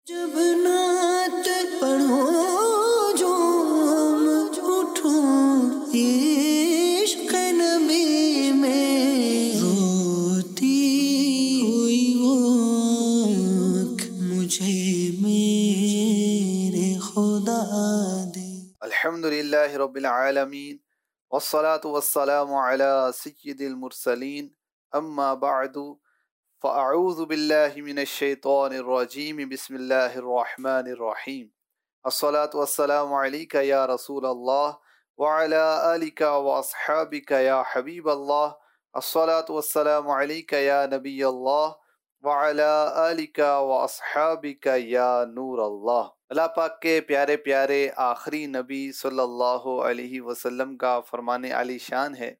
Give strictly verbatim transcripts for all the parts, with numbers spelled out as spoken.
جب نعت پڑھو جو ہم اٹھوں عشق نبی میں روتی ہوئی وہ آنکھ مجھے میرے خدا دے۔ الحمدللہ رب العالمین والصلاة والسلام علی سید المرسلین اما بعد فاعوذ باللہ من الشیطان الرجیم بسم اللہ الرحمن الرحیم الصلاة والسلام علیک یا رسول اللہ وعلی آلک واصحابک یا حبیب اللہ الصلاة والسلام علیک یا نبی اللہ وعلی آلک واصحابک یا نور اللہ۔ اللہ پاک کے پیارے پیارے آخری نبی صلی اللہ علیہ وسلم کا فرمان عالی شان ہے،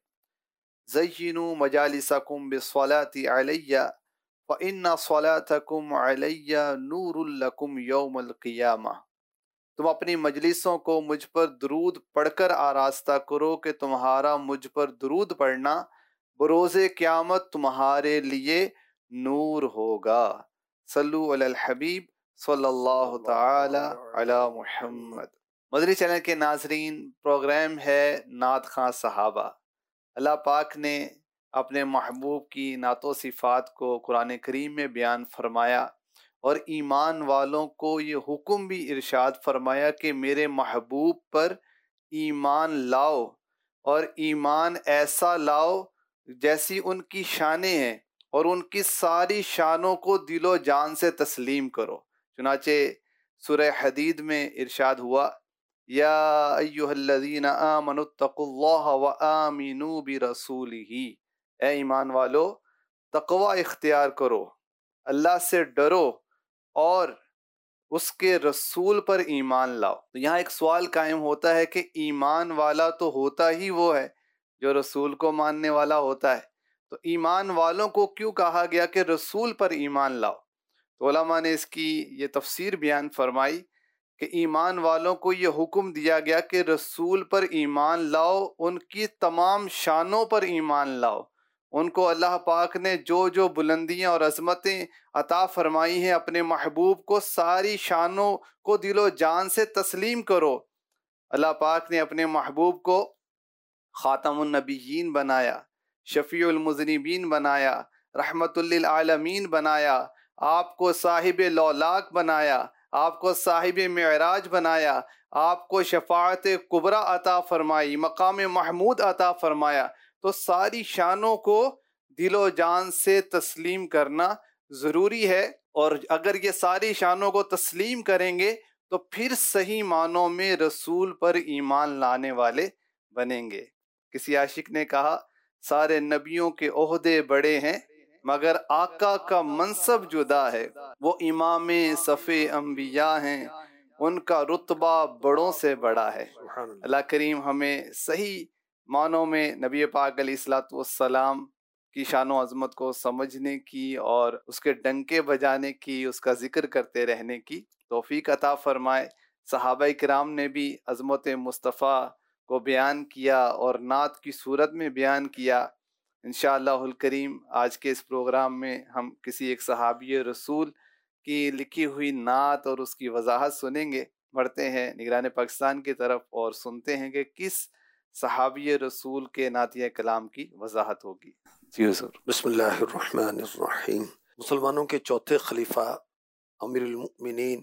زینوا مجالسکم بالصلاة علیہ فإن صلاتکم علیہ نور لکم یوم القیامہ۔ تم اپنی مجلسوں کو مجھ پر درود پڑھ کر آراستہ کرو کہ تمہارا مجھ پر درود پڑھنا بروز قیامت تمہارے لیے نور ہوگا۔ صلو علی الحبیب صلی اللہ تعالی علی محمد۔ مدنی چینل کے ناظرین، پروگرام ہے نعت خواں صحابہ۔ اللہ پاک نے اپنے محبوب کی نعت و صفات کو قرآن کریم میں بیان فرمایا اور ایمان والوں کو یہ حکم بھی ارشاد فرمایا کہ میرے محبوب پر ایمان لاؤ، اور ایمان ایسا لاؤ جیسی ان کی شانیں ہیں، اور ان کی ساری شانوں کو دل و جان سے تسلیم کرو۔ چنانچہ سورہ حدید میں ارشاد ہوا، یا ایہا الذین آمنوا اتقوا اللہ وآمنوا برسولہ، اے ایمان والو تقوی اختیار کرو، اللہ سے ڈرو اور اس کے رسول پر ایمان لاؤ۔ تو یہاں ایک سوال قائم ہوتا ہے کہ ایمان والا تو ہوتا ہی وہ ہے جو رسول کو ماننے والا ہوتا ہے، تو ایمان والوں کو کیوں کہا گیا کہ رسول پر ایمان لاؤ؟ تو علماء نے اس کی یہ تفسیر بیان فرمائی کہ ایمان والوں کو یہ حکم دیا گیا کہ رسول پر ایمان لاؤ، ان کی تمام شانوں پر ایمان لاؤ، ان کو اللہ پاک نے جو جو بلندیاں اور عظمتیں عطا فرمائی ہیں اپنے محبوب کو ساری شانوں کو دل و جان سے تسلیم کرو۔ اللہ پاک نے اپنے محبوب کو خاتم النبیین بنایا، شفیع المذنبین بنایا، رحمت للعالمین بنایا، آپ کو صاحب لولاک بنایا، آپ کو صاحب معراج بنایا، آپ کو شفاعت کبریٰ عطا فرمائی، مقام محمود عطا فرمایا۔ تو ساری شانوں کو دل و جان سے تسلیم کرنا ضروری ہے، اور اگر یہ ساری شانوں کو تسلیم کریں گے تو پھر صحیح معنوں میں رسول پر ایمان لانے والے بنیں گے۔ کسی عاشق نے کہا، سارے نبیوں کے عہدے بڑے ہیں مگر آقا کا منصب جدا ہے، وہ امام صف انبیاء ہیں، ان کا رتبہ بڑوں سے بڑا ہے۔ اللہ کریم ہمیں صحیح معنوں میں نبی پاک علیہ الصلوۃ والسلام کی شان و عظمت کو سمجھنے کی اور اس کے ڈنکے بجانے کی، اس کا ذکر کرتے رہنے کی توفیق عطا فرمائے۔ صحابہ کرام نے بھی عظمت مصطفیٰ کو بیان کیا اور نعت کی صورت میں بیان کیا۔ انشاءاللہ الکریم آج کے اس پروگرام میں ہم کسی ایک صحابی رسول کی لکھی ہوئی نعت اور اس کی وضاحت سنیں گے۔ بڑھتے ہیں نگران پاکستان کی طرف اور سنتے ہیں کہ کس صحابی رسول کے نعتیہ کلام کی وضاحت ہوگی۔ جی حضور۔ بسم اللہ الرحمن الرحیم۔ مسلمانوں کے چوتھے خلیفہ امیر المؤمنین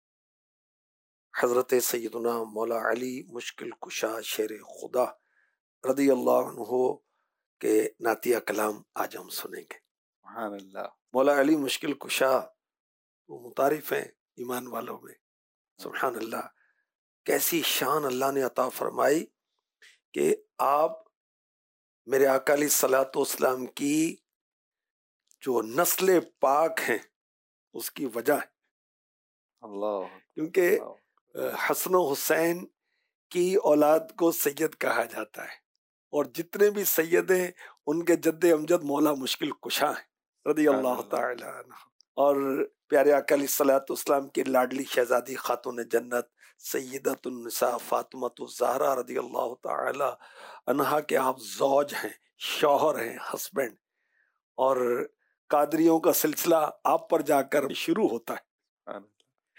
حضرت سیدنا مولا علی مشکل کشا شیر خدا رضی اللہ عنہ کے نعتیہ کلام آج ہم سنیں گے۔ سبحان اللہ۔ مولا علی مشکل کشا وہ متعارف ہیں ایمان والوں میں۔ سبحان اللہ، کیسی شان اللہ نے عطا فرمائی کہ آپ میرے آقا علیہ الصلوۃ والسلام کی جو نسل پاک ہیں اس کی وجہ ہے۔ اللہ، کیونکہ حسن و حسین کی اولاد کو سید کہا جاتا ہے، اور جتنے بھی سید ہیں ان کے جد امجد مولا مشکل کشا ہیں رضی اللہ تعالی عنہ۔ اور پیارے آقا علیہ الصلوۃ والسلام کی لاڈلی شہزادی خاتون جنت سیدۃ النساء فاطمۃ الزہرا رضی اللہ تعالی عنہا کے آپ زوج ہیں، شوہر ہیں، ہسبینڈ، اور قادریوں کا سلسلہ آپ پر جا کر شروع ہوتا ہے۔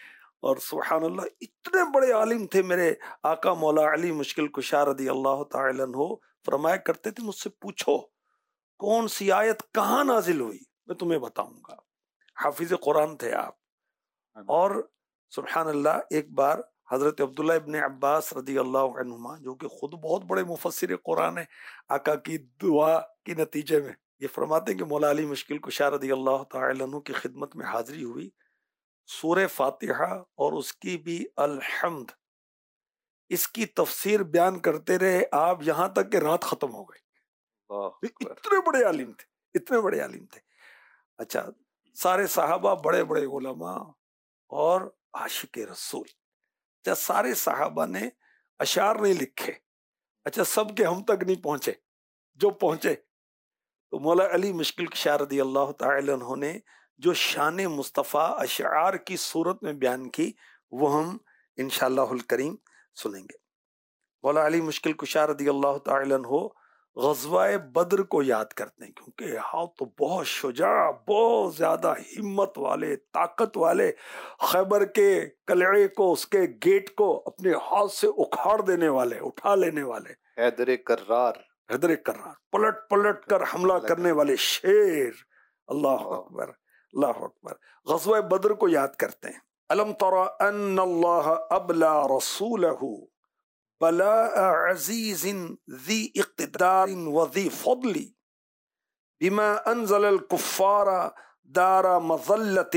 اور سبحان اللہ اتنے بڑے عالم تھے میرے آقا مولا علی مشکل کشا رضی اللہ تعالی عنہ، فرمایا کرتے تھے مجھ سے پوچھو کون سی آیت کہاں نازل ہوئی، میں تمہیں بتاؤں گا۔ حافظ قرآن تھے آپ۔ اور سبحان اللہ ایک بار حضرت عبداللہ ابن عباس رضی اللہ عنہما، جو کہ خود بہت بڑے مفسر قرآن ہیں، آقا کی دعا کے نتیجے میں یہ فرماتے ہیں کہ مولا علی مشکل کشا رضی اللہ تعالی عنہ کی خدمت میں حاضری ہوئی، سورہ فاتحہ اور اس کی بھی الحمد اس کی تفسیر بیان کرتے رہے آپ یہاں تک کہ رات ختم ہو گئی۔ اتنے بڑے عالم تھے، اتنے بڑے عالم تھے۔ اچھا، سارے صحابہ بڑے بڑے علماء اور عاشق رسول۔ اچھا، سارے صحابہ نے اشعار نہیں لکھے، اچھا سب کے ہم تک نہیں پہنچے، جو پہنچے تو مولا علی مشکل کشا رضی اللہ تعالی عنہ نے جو شان مصطفیٰ اشعار کی صورت میں بیان کی وہ ہم انشاءاللہ الکریم سنیں گے۔ مولا علی مشکل کشا رضی اللہ تعالی عنہ غزوہ بدر کو یاد کرتے ہیں، کیونکہ ہاں تو بہت شجاع، بہت زیادہ ہمت والے، طاقت والے، خیبر کے قلعے کو، اس کے گیٹ کو اپنے ہاتھ سے اکھاڑ دینے والے، اٹھا لینے والے، حیدر کرار، حیدر کرار، پلٹ پلٹ کر حملہ کرنے والے شیر۔ اللہ اکبر، اللہ اکبر۔ غزوہ بدر کو یاد کرتے ہیں۔ الم تر ان اللہ ابلا رسولہ بلاء عزیز ذی اقتدار وذی فضل بما انزل الكفار دار مظلت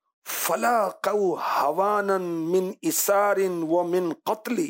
فلاقوا هوانا من اسار ومن قتل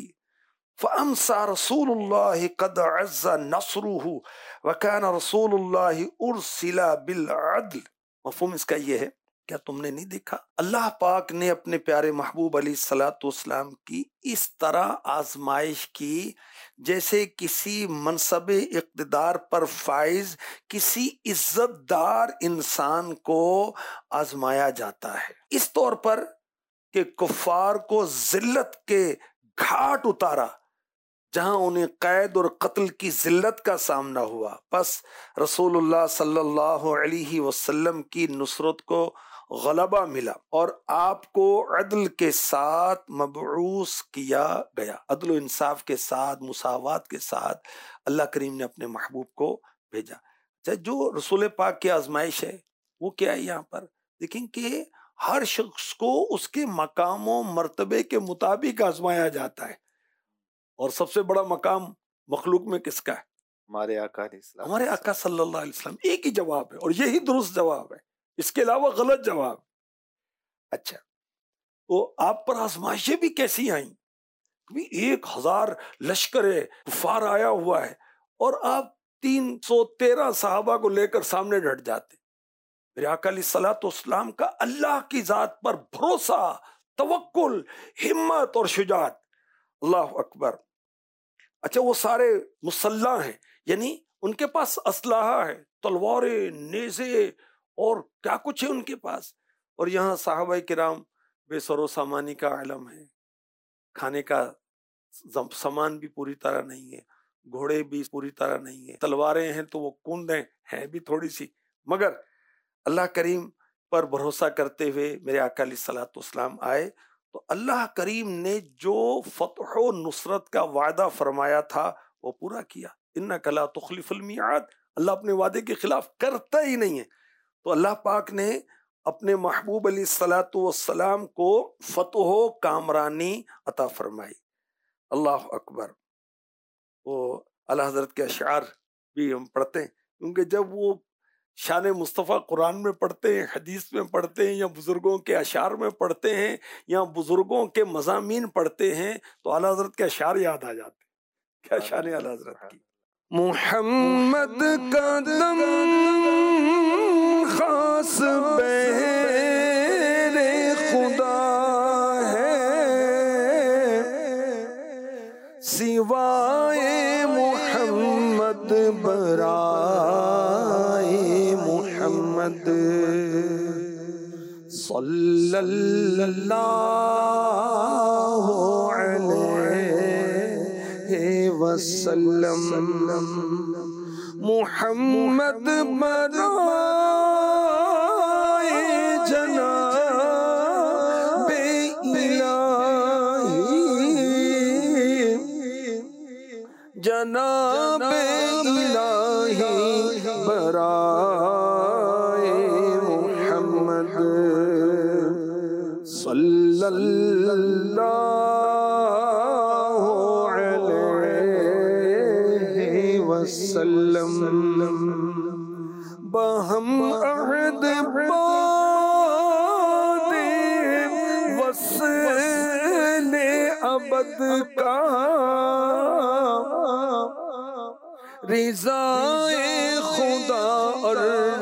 فامسى رسول اللہ قد عز نصره وكان رسول اللہ ارسل بالعدل۔ مفہوم اس کا یہ ہے، کیا تم نے نہیں دیکھا اللہ پاک نے اپنے پیارے محبوب علیہ الصلوۃ والسلام کی اس طرح آزمائش کی جیسے کسی منصب اقتدار پر فائز کسی عزت دار انسان کو آزمایا جاتا ہے، اس طور پر کہ کفار کو ذلت کے گھاٹ اتارا جہاں انہیں قید اور قتل کی ذلت کا سامنا ہوا، پس رسول اللہ صلی اللہ علیہ وسلم کی نصرت کو غلبہ ملا اور آپ کو عدل کے ساتھ مبعوث کیا گیا۔ عدل و انصاف کے ساتھ، مساوات کے ساتھ اللہ کریم نے اپنے محبوب کو بھیجا۔ جو رسول پاک کی آزمائش ہے وہ کیا ہے یہاں پر دیکھیں کہ ہر شخص کو اس کے مقام و مرتبے کے مطابق آزمایا جاتا ہے، اور سب سے بڑا مقام مخلوق میں کس کا ہے؟ ہمارے آقا علیہ السلام، ہمارے آقا صلی اللہ علیہ وسلم۔ ایک ہی جواب ہے اور یہی درست جواب ہے، اس کے علاوہ غلط جواب۔ اچھا، تو آپ پر آزمائشیں بھی کیسی آئیں؟ ایک ہزار لشکر کفار آیا ہوا ہے اور آپ تین سو تیرہ صحابہ کو لے کر سامنے ڈٹ جاتے۔ میرے آقا علیہ الصلوۃ والسلام کا اللہ کی ذات پر بھروسہ، توکل، ہمت اور شجاعت۔ اللہ اکبر۔ اچھا، وہ سارے مسلح ہیں، یعنی ان کے پاس اسلحہ ہے، تلواریں، نیزے اور کیا کچھ ہے ان کے پاس، اور یہاں صحابہ کرام بے سر و سامانی کا عالم ہے، کھانے کا سامان بھی پوری طرح نہیں ہے، گھوڑے بھی پوری طرح نہیں ہے، تلواریں ہیں تو وہ کندیں ہیں بھی تھوڑی سی، مگر اللہ کریم پر بھروسہ کرتے ہوئے میرے آقا علیہ الصلوۃ والسلام آئے تو اللہ کریم نے جو فتح و نصرت کا وعدہ فرمایا تھا وہ پورا کیا۔ انک لا تخلف المیعاد، اللہ اپنے وعدے کے خلاف کرتا ہی نہیں ہے۔ تو اللہ پاک نے اپنے محبوب علیہ الصلوۃ والسلام کو فتح و کامرانی عطا فرمائی۔ اللہ اکبر۔ وہ اعلیٰ حضرت کے اشعار بھی ہم پڑھتے ہیں، کیونکہ جب وہ شان مصطفیٰ قرآن میں پڑھتے ہیں، حدیث میں پڑھتے ہیں، یا بزرگوں کے اشعار میں پڑھتے ہیں، یا بزرگوں کے مضامین پڑھتے ہیں تو اعلیٰ حضرت کے اشعار یاد آ جاتے ہیں۔ کیا شان ہے اعلیٰ حضرت کی۔ محمد کا دم خاص بہر خدا ہے، سوائے محمد برائے محمد صلی اللہ علیہ وسلم، محمد برائے جناب الہی جناب الہی برائے محمد صلی اللہ علیہ وسلم بہم عہد باد وصل ابد کا رضائے خدا اور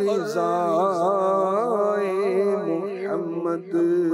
رضائے محمد.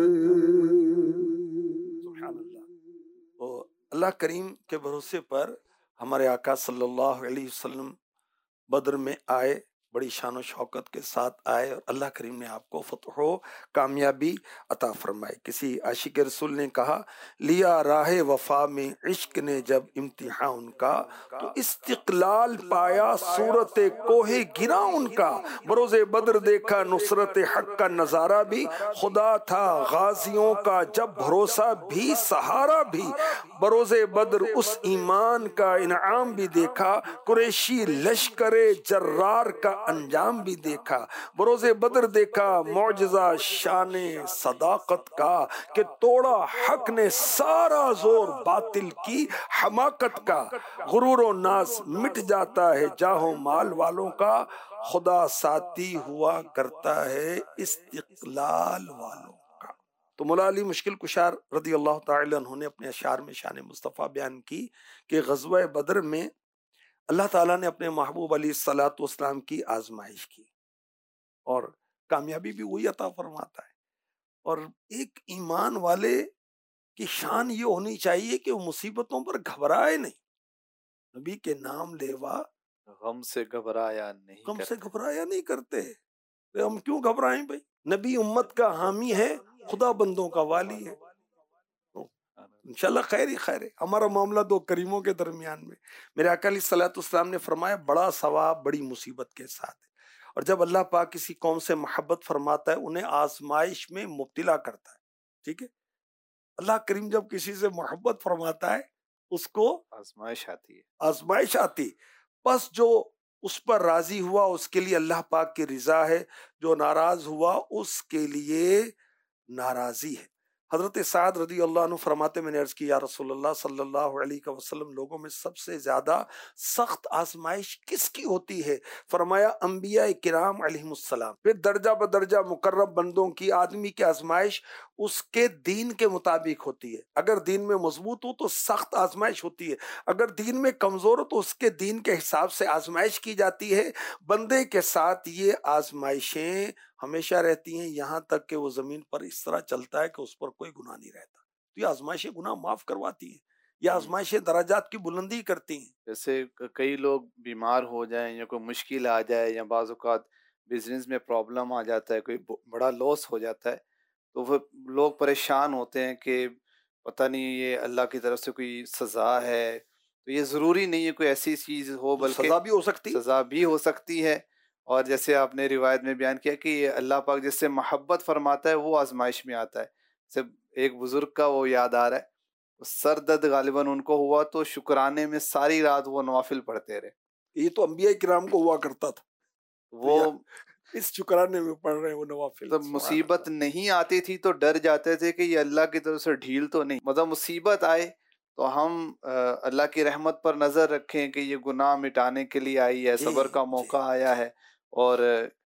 سبحان اللہ. وہ اللہ کریم کے بھروسے پر ہمارے آقا صلی اللہ علیہ وسلم بدر میں آئے، بڑی شان و شوکت کے ساتھ آئے، اور اللہ کریم نے آپ کو فتح و کامیابی عطا فرمائی. کسی عاشق رسول نے کہا، لیا راہ وفا میں عشق نے جب امتحان ان کا، تو استقلال پایا صورت کوہ گرا ان کا. بروز بدر دیکھا نصرت حق کا نظارہ بھی، خدا تھا غازیوں کا جب بھروسہ بھی سہارا بھی. بروز بدر اس ایمان کا انعام بھی دیکھا، قریشی لشکر جرار کا انجام بھی دیکھا. بروز بدر دیکھا معجزہ شان صداقت کا، کہ توڑا حق نے سارا زور باطل کی حماقت کا. غرور و ناز مٹ جاتا ہے جاہ و مال والوں کا، خدا ساتھی ہوا کرتا ہے استقلال والوں کا. تو مولا علی مشکل کشار رضی اللہ تعالی عنہ نے اپنے اشعار میں شان مصطفیٰ بیان کی کہ غزوہ بدر میں اللہ تعالیٰ نے اپنے محبوب علیہ الصلوۃ والسلام کی آزمائش کی، اور کامیابی بھی وہی عطا فرماتا ہے. اور ایک ایمان والے کی شان یہ ہونی چاہیے کہ وہ مصیبتوں پر گھبرائے نہیں. نبی کے نام لیوا غم سے گھبرایا نہیں غم کرتے. سے گھبرایا نہیں کرتے. ہم کیوں گھبرائیں بھائی؟ نبی امت کا حامی ہے، خدا بندوں کا والی ہے. انشاءاللہ خیر ہی خیر ہے. ہمارا معاملہ دو کریموں کے درمیان میں. میرے آقا علیہ الصلوۃ والسلام نے فرمایا، بڑا ثواب بڑی مصیبت کے ساتھ ہے. اور جب اللہ پاک کسی قوم سے محبت فرماتا ہے، انہیں آزمائش میں مبتلا کرتا ہے. ٹھیک ہے، اللہ کریم جب کسی سے محبت فرماتا ہے اس کو آزمائش آتی ہے آزمائش آتی. بس جو اس پر راضی ہوا اس کے لیے اللہ پاک کی رضا ہے، جو ناراض ہوا اس کے لیے ناراضی ہے. حضرت سعد رضی اللہ عنہ فرماتے، میں نے عرض کی یا رسول اللہ صلی اللہ علیہ وسلم، لوگوں میں سب سے زیادہ سخت آزمائش کس کی ہوتی ہے؟ فرمایا انبیاء کرام علیہم السلام. پھر درجہ بدرجہ مقرب بندوں کی آدمی کی آزمائش اس کے دین کے مطابق ہوتی ہے. اگر دین میں مضبوط ہو تو سخت آزمائش ہوتی ہے، اگر دین میں کمزور ہو تو اس کے دین کے حساب سے آزمائش کی جاتی ہے. بندے کے ساتھ یہ آزمائشیں ہمیشہ رہتی ہیں، یہاں تک کہ وہ زمین پر اس طرح چلتا ہے کہ اس پر کوئی گناہ نہیں رہتا. تو یہ آزمائشیں گناہ معاف کرواتی ہیں، یہ آزمائشیں درجات کی بلندی کرتی ہیں. جیسے کئی لوگ بیمار ہو جائیں یا کوئی مشکل آ جائے یا بعض اوقات بزنس میں پرابلم آ جاتا ہے، کوئی بڑا لاس ہو جاتا ہے، تو وہ لوگ پریشان ہوتے ہیں کہ پتہ نہیں یہ اللہ کی طرف سے کوئی سزا ہے. تو یہ ضروری نہیں ہے کوئی ایسی چیز ہو، بلکہ سزا بھی ہو سکتی سزا بھی ہو سکتی ہے. اور جیسے آپ نے روایت میں بیان کیا کہ یہ اللہ پاک جس سے محبت فرماتا ہے وہ آزمائش میں آتا ہے. صرف ایک بزرگ کا وہ یاد آ رہا ہے، سر درد غالباً ان کو ہوا تو شکرانے میں ساری رات وہ نوافل پڑھتے رہے. یہ تو انبیاء کرام کو ہوا کرتا تھا، وہ اس شکرانے میں پڑھ رہے ہیں وہ نوافل. جب مصیبت نہیں آتی تھی تو ڈر جاتے تھے کہ یہ اللہ کی طرف سے ڈھیل تو نہیں. مطلب مصیبت آئے تو ہم اللہ کی رحمت پر نظر رکھیں کہ یہ گناہ مٹانے کے لیے آئی ہے، صبر کا موقع آیا ہے. اور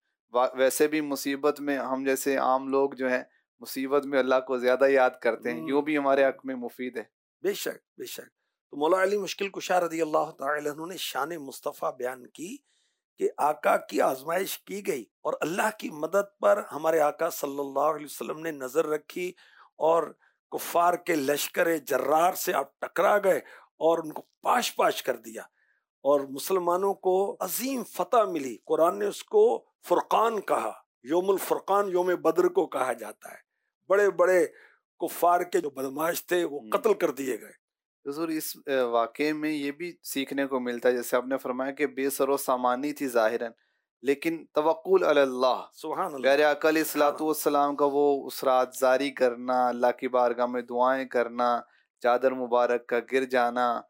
ویسے بھی مصیبت میں ہم جیسے عام لوگ جو ہیں مصیبت میں اللہ کو زیادہ یاد کرتے ہیں، یوں بھی ہمارے حق میں مفید ہے. بے شک بے شک. تو مولا علی مشکل کشا رضی اللہ تعالی عنہ نے شان مصطفیٰ بیان کی کہ آقا کی آزمائش کی گئی اور اللہ کی مدد پر ہمارے آقا صلی اللہ علیہ وسلم نے نظر رکھی، اور کفار کے لشکر جرار سے آپ ٹکرا گئے اور ان کو پاش پاش کر دیا، اور مسلمانوں کو عظیم فتح ملی. قرآن نے اس کو فرقان کہا، یوم الفرقان یوم بدر کو کہا جاتا ہے. بڑے بڑے کفار کے جو بدماش تھے وہ قتل کر دیے گئے. حضور اس واقعے میں یہ بھی سیکھنے کو ملتا ہے، جیسے آپ نے فرمایا کہ بے سر و سامانی تھی ظاہراً، لیکن توکل علی اللہ. سبحان اللہ. پیارے آقا علیہ الصلوۃ والسلام کا وہ اس رات زاری کرنا، اللہ کی بارگاہ میں دعائیں کرنا، چادر مبارک کا گر جانا،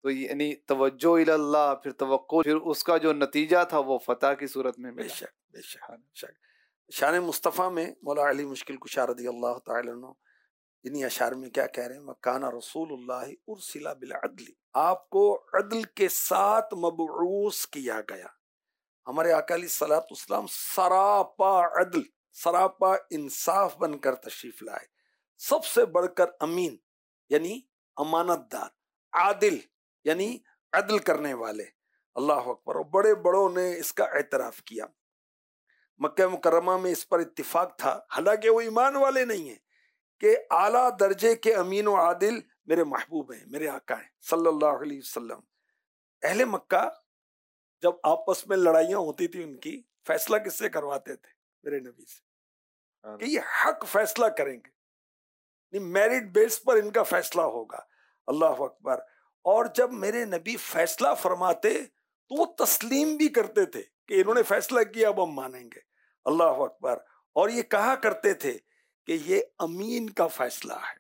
تو یعنی توجہ اللہ، پھر توقع، پھر اس کا جو نتیجہ تھا وہ فتح کی صورت میں بے ملا۔ شک بے شک شک شان مصطفیٰ میں مولا علی مشکل کشا رضی اللہ تعالی عنہ انہی اشعار میں کیا کہہ رہے ہیں؟ وَكَانَ رسول اللہ ارسل بالعدل، آپ کو عدل کے ساتھ مبعوث کیا گیا۔ ہمارے آقا علیہ الصلوۃ والسلام سراپا عدل، سراپا انصاف بن کر تشریف لائے، سب سے بڑھ کر امین یعنی امانت دار، عادل یعنی عدل کرنے والے، اللہ اکبر۔ اور بڑے بڑوں نے اس کا اعتراف کیا، مکہ مکرمہ میں اس پر اتفاق تھا، حالانکہ وہ ایمان والے نہیں ہیں، کہ اعلیٰ درجے کے امین و عادل میرے محبوب ہیں، میرے آقا ہیں صلی اللہ علیہ وسلم۔ اہل مکہ جب آپس میں لڑائیاں ہوتی تھی ان کی، فیصلہ کس سے کرواتے تھے؟ میرے نبی سے، کہ یہ حق فیصلہ کریں گے، میرٹ بیس پر ان کا فیصلہ ہوگا، اللہ اکبر۔ اور جب میرے نبی فیصلہ فرماتے تو وہ تسلیم بھی کرتے تھے کہ انہوں نے فیصلہ کیا، اب ہم مانیں گے، اللہ اکبر۔ اور یہ کہا کرتے تھے کہ یہ امین کا فیصلہ ہے۔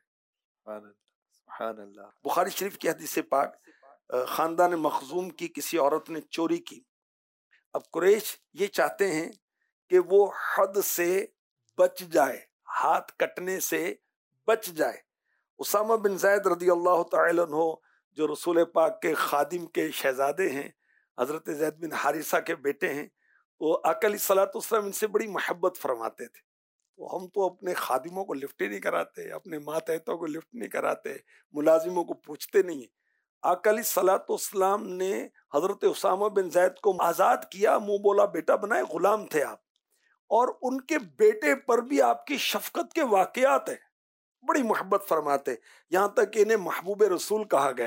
سبحان اللہ۔ بخاری شریف کی حدیث پاک، خاندان مخزوم کی کسی عورت نے چوری کی، اب قریش یہ چاہتے ہیں کہ وہ حد سے بچ جائے، ہاتھ کٹنے سے بچ جائے۔ اسامہ بن زید رضی اللہ تعالی عنہ جو رسول پاک کے خادم کے شہزادے ہیں، حضرت زید بن حارثہ کے بیٹے ہیں، وہ آقا علیہ الصلوۃ والسلام ان سے بڑی محبت فرماتے تھے۔ تو ہم تو اپنے خادموں کو لفٹ ہی نہیں کراتے، اپنے ماتحتوں کو لفٹ نہیں کراتے، ملازموں کو پوچھتے نہیں ہیں۔ آقا علیہ الصلوۃ والسلام نے حضرت اسامہ بن زید کو آزاد کیا، منہ بولا بیٹا بنائے، غلام تھے آپ، اور ان کے بیٹے پر بھی آپ کی شفقت کے واقعات ہیں، بڑی محبت فرماتے، یہاں تک کہ انہیں محبوب رسول کہا گیا۔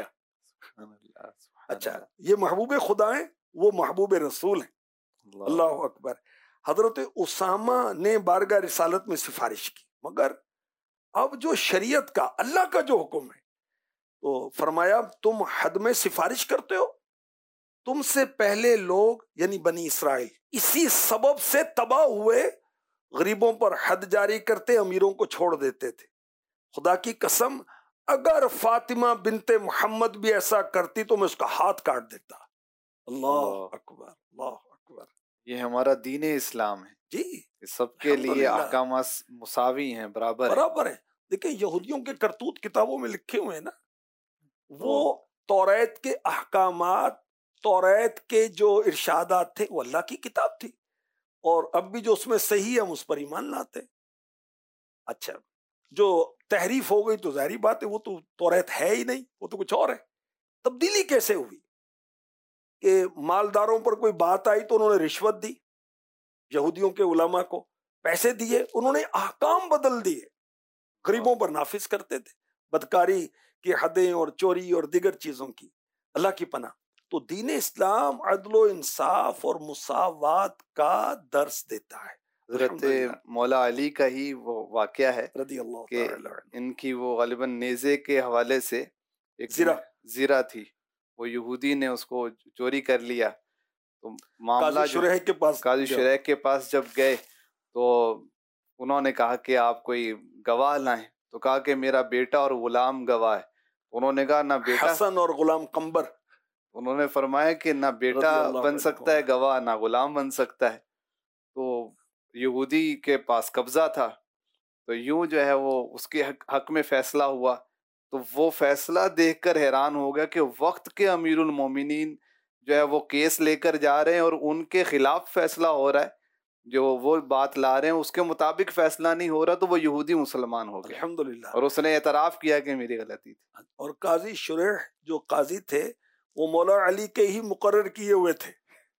اچھا، یہ محبوب خدا ہیں، وہ محبوب رسول ہیں، اللہ اکبر۔ حضرت اسامہ نے بارگاہ رسالت میں سفارش کی، مگر اب جو شریعت کا، اللہ کا جو حکم ہے، تو فرمایا تم حد میں سفارش کرتے ہو، تم سے پہلے لوگ یعنی بنی اسرائیل اسی سبب سے تباہ ہوئے، غریبوں پر حد جاری کرتے، امیروں کو چھوڑ دیتے تھے۔ خدا کی قسم اگر فاطمہ بنت محمد بھی ایسا کرتی تو میں اس کا ہاتھ کاٹ دیتا۔ اللہ اکبر، اللہ اکبر۔ یہ ہمارا دین اسلام ہے جی، سب کے لیے احکامات مساوی ہیں، برابر برابر ہیں۔ دیکھیں یہودیوں کے کرتوت کتابوں میں لکھے ہوئے ہیں نا، وہ توریت کے احکامات، توریت کے جو ارشادات تھے وہ اللہ کی کتاب تھی، اور اب بھی جو اس میں صحیح ہے ہم اس پر ایمان لاتے۔ اچھا، جو تحریف ہو گئی تو ظاہری بات ہے وہ تو توریت ہے ہی نہیں، وہ تو کچھ اور ہے۔ تبدیلی کیسے ہوئی؟ کہ مالداروں پر کوئی بات آئی تو انہوں نے رشوت دی، یہودیوں کے علماء کو پیسے دیے، انہوں نے احکام بدل دیے، غریبوں پر نافذ کرتے تھے، بدکاری کی حدیں اور چوری اور دیگر چیزوں کی، اللہ کی پناہ۔ تو دین اسلام عدل و انصاف اور مساوات کا درس دیتا ہے۔ حضرت مولا علی کا ہی وہ واقعہ ہے رضی اللہ کہ تعالی عنہ، ان کی وہ غالباً نیزے کے حوالے سے ایک زرہ زرہ تھی، وہ یہودی نے اس کو چوری کر لیا، تو معاملہ قاضی شریح کے پاس قاضی شریح کے پاس جب گئے تو انہوں نے کہا کہ آپ کوئی گواہ لائیں، تو کہا کہ میرا بیٹا اور غلام گواہ ہے۔ انہوں نے کہا نہ بیٹا، حسن اور غلام قمبر، انہوں نے فرمایا کہ نہ بیٹا بن سکتا ہے گواہ، نہ غلام بن سکتا ہے۔ تو یہودی کے پاس قبضہ تھا، تو یوں جو ہے وہ اس کے حق, حق میں فیصلہ ہوا، تو وہ فیصلہ دیکھ کر حیران ہو گیا کہ وقت کے امیر المومنین جو ہے وہ کیس لے کر جا رہے ہیں اور ان کے خلاف فیصلہ ہو رہا ہے، جو وہ بات لا رہے ہیں اس کے مطابق فیصلہ نہیں ہو رہا، تو وہ یہودی مسلمان ہو گیا الحمدللہ، اور اس نے اعتراف کیا کہ میری غلطی تھی۔ اور قاضی شریح جو قاضی تھے وہ مولا علی کے ہی مقرر کیے ہوئے تھے،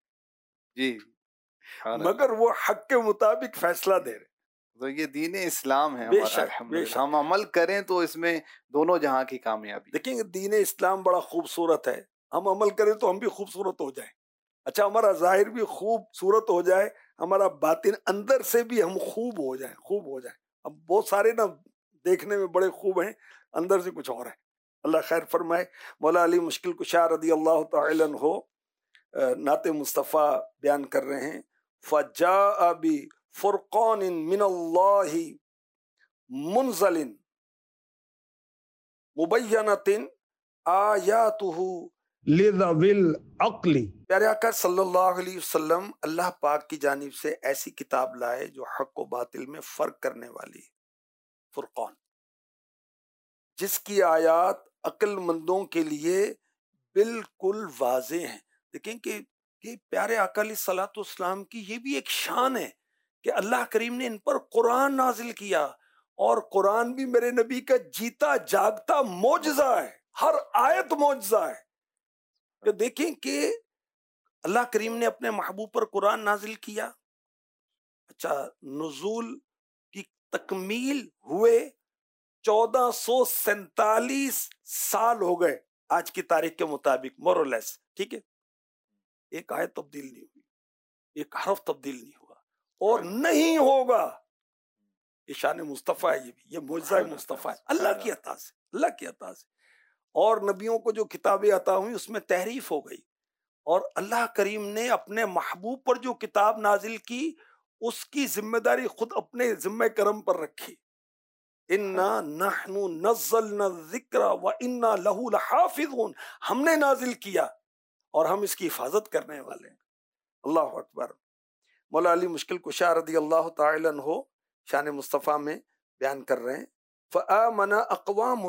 جی، مگر وہ حق کے مطابق فیصلہ دے رہے۔ تو یہ دین اسلام ہے بے ہمارا، شک، بے الحمدللہ۔ شک۔ ہم عمل کریں تو اس میں دونوں جہاں کی کامیابی۔ دیکھیں گے دین اسلام بڑا خوبصورت ہے، ہم عمل کریں تو ہم بھی خوبصورت ہو جائیں، اچھا ہمارا ظاہر بھی خوبصورت ہو جائے، ہمارا باطن اندر سے بھی ہم خوب ہو جائیں، خوب ہو جائیں۔ اب بہت سارے نا دیکھنے میں بڑے خوب ہیں، اندر سے کچھ اور ہے، اللہ خیر فرمائے۔ مولا علی مشکل کشا رضی اللہ تعالی عنہ نعت مصطفیٰ بیان کر رہے ہیں، فجاء بفرقان من اللہ منزل مبینۃ آیاتہ لذوی العقل. پیارے آقا صلی اللہ علیہ وسلم اللہ پاک کی جانب سے ایسی کتاب لائے جو حق و باطل میں فرق کرنے والی ہے، فرقان، جس کی آیات عقل مندوں کے لیے بالکل واضح ہیں. دیکھیں کہ یہ پیارے آقا علیہ الصلوۃ والسلام کی یہ بھی ایک شان ہے کہ اللہ کریم نے ان پر قرآن نازل کیا، اور قرآن بھی میرے نبی کا جیتا جاگتا معجزہ ہے، ہر آیت معجزہ ہے. کہ دیکھیں کہ اللہ کریم نے اپنے محبوب پر قرآن نازل کیا. اچھا، نزول کی تکمیل ہوئے چودہ سو سینتالیس سال ہو گئے آج کی تاریخ کے مطابق، مور اور لیس، ٹھیک ہے. ایک آیت تبدیل نہیں ہوئی، ایک حرف تبدیل نہیں ہوا، اور نہیں ہوگا. یہ شان مصطفیٰ ہے، یہ بھی یہ معجزہ مصطفیٰ ہے اللہ کی عطا سے، اللہ کی عطا سے. اور نبیوں کو جو کتابیں عطا ہوئی اس میں تحریف ہو گئی، اور اللہ کریم نے اپنے محبوب پر جو کتاب نازل کی اس کی ذمہ داری خود اپنے ذمہ کرم پر رکھی. انا نحن نزلنا الذکر وانا لہ لحافظون، ہم نے نازل کیا اور ہم اس کی حفاظت کرنے والے ہیں. اللہ اکبر. مولا علی مشکل کشا رضی اللہ تعالی عنہ شان مصطفیٰ میں بیان کر رہے ہیں، فآمن اقوام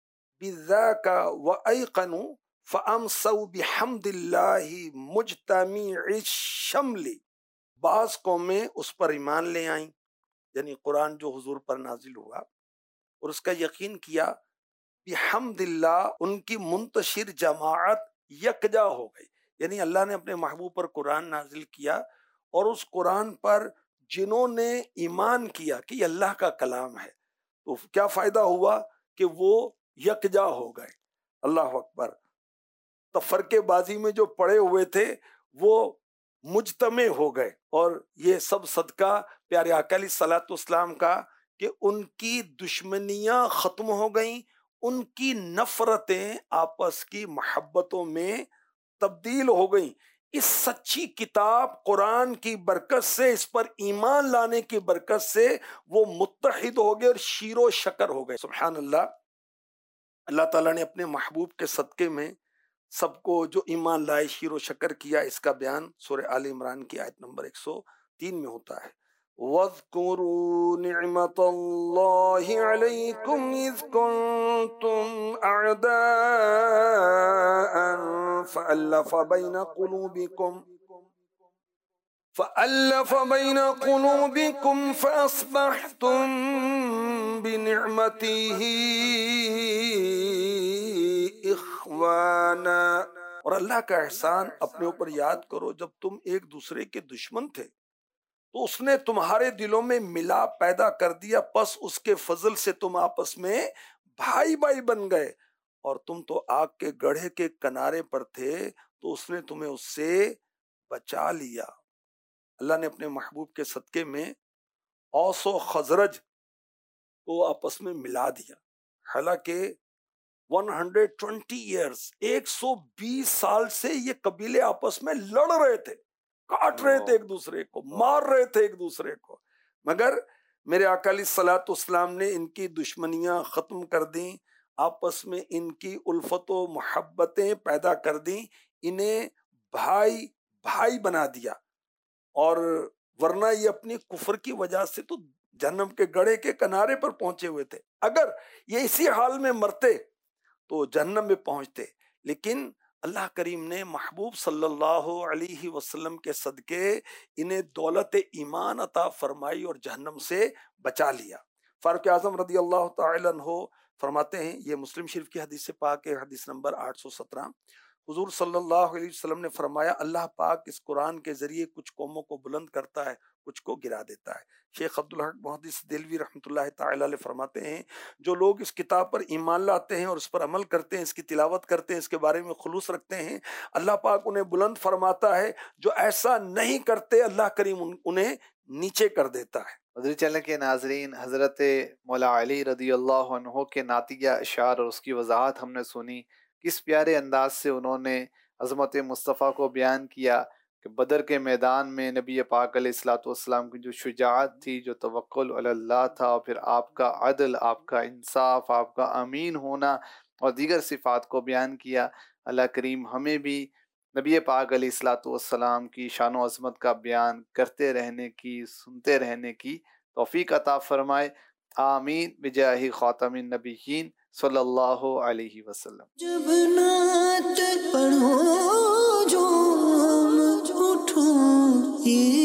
بذاک وایقنوا فامسوا بحمد اللہ مجتمع الشمل. بعض قومیں اس پر ایمان لے آئیں، یعنی قرآن جو حضور پر نازل ہوا، اور اس کا یقین کیا. بحمد اللہ، ان کی منتشر جماعت یکجا ہو گئی. یعنی اللہ نے اپنے محبوب پر قرآن نازل کیا، اور اس قرآن پر جنہوں نے ایمان کیا کہ یہ اللہ کا کلام ہے، تو کیا فائدہ ہوا کہ وہ یکجا ہو گئے. اللہ اکبر. تفرقے بازی میں جو پڑے ہوئے تھے وہ مجتمع ہو گئے، اور یہ سب صدقہ پیارے آقا علیہ الصلوۃ والسلام کا کہ ان کی دشمنیاں ختم ہو گئیں، ان کی نفرتیں آپس کی محبتوں میں تبدیل ہو گئیں. اس سچی کتاب قرآن کی برکت سے، اس پر ایمان لانے کی برکت سے وہ متحد ہو گئے اور شیر و شکر ہو گئے. سبحان اللہ. اللہ تعالیٰ نے اپنے محبوب کے صدقے میں سب کو جو ایمان لائے شیر و شکر کیا. اس کا بیان سورہ آل عمران کی آیت نمبر ایک سو تین میں ہوتا ہے. وَاذْكُرُوا نِعْمَةَ اللَّهِ عَلَيْكُمْ إِذْ كُنْتُمْ أَعْدَاءً فَأَلَّفَ بَيْنَ قُلُوبِكُمْ فَأَلَّفَ بَيْنَ قُلُوبِكُمْ فَأَصْبَحْتُمْ بِنِعْمَتِهِ إِخْوَانًا. اور اللہ کا احسان اپنے اوپر یاد کرو، جب تم ایک دوسرے کے دشمن تھے تو اس نے تمہارے دلوں میں ملاپ پیدا کر دیا، پس اس کے فضل سے تم آپس میں بھائی بھائی بن گئے. اور تم تو آگ کے گڑھے کے کنارے پر تھے تو اس نے تمہیں اس سے بچا لیا. اللہ نے اپنے محبوب کے صدقے میں اوس و خزرج کو آپس میں ملا دیا. حالانکہ ون ہنڈریڈ ٹوینٹی ایئرس ایک سو بیس سال سے یہ قبیلے آپس میں لڑ رہے تھے، کاٹ رہے تھے ایک دوسرے کو، مار رہے تھے ایک دوسرے کو، مگر میرے آقا علیہ الصلوۃ والسلام نے ان کی دشمنیاں ختم کر دیں، آپس میں ان کی الفت و محبتیں پیدا کر دیں، انہیں بھائی بھائی بنا دیا. اور ورنہ یہ اپنی کفر کی وجہ سے تو جہنم کے گڑھے کے کنارے پر پہنچے ہوئے تھے. اگر یہ اسی حال میں مرتے تو جہنم میں پہنچتے، لیکن اللہ کریم نے محبوب صلی اللہ علیہ وسلم کے صدقے انہیں دولت ایمان عطا فرمائی اور جہنم سے بچا لیا. فاروق اعظم رضی اللہ تعالی عنہ فرماتے ہیں، یہ مسلم شریف کی حدیث پاک ہے، حدیث نمبر آٹھ سو سترہ، حضور صلی اللہ علیہ وسلم نے فرمایا، اللہ پاک اس قرآن کے ذریعے کچھ قوموں کو بلند کرتا ہے، کچھ کو گرا دیتا ہے. شیخ عبدالحق محدث دہلوی رحمۃ اللہ تعالی علیہ فرماتے ہیں، جو لوگ اس کتاب پر ایمان لاتے ہیں اور اس پر عمل کرتے ہیں، اس کی تلاوت کرتے ہیں، اس کے بارے میں خلوص رکھتے ہیں، اللہ پاک انہیں بلند فرماتا ہے. جو ایسا نہیں کرتے اللہ کریم انہیں نیچے کر دیتا ہے. مدری چینل کے ناظرین، حضرت مولا علی رضی اللہ عنہ کے نعتیہ اشعار اور اس کی وضاحت ہم نے سنی. کس پیارے انداز سے انہوں نے عظمت مصطفیٰ کو بیان کیا کہ بدر کے میدان میں نبی پاک علیہ الصلوۃ والسلام کی جو شجاعت تھی، جو توکل علی اللہ تھا، اور پھر آپ کا عدل، آپ کا انصاف، آپ کا امین ہونا اور دیگر صفات کو بیان کیا. اللہ کریم ہمیں بھی نبی پاک علیہ الصلوۃ والسلام کی شان و عظمت کا بیان کرتے رہنے کی، سنتے رہنے کی توفیق عطا فرمائے، آمین بجاہ خاتم النبیین صلی اللہ علیہ وسلم۔ جب نعت پڑھو جو اٹھو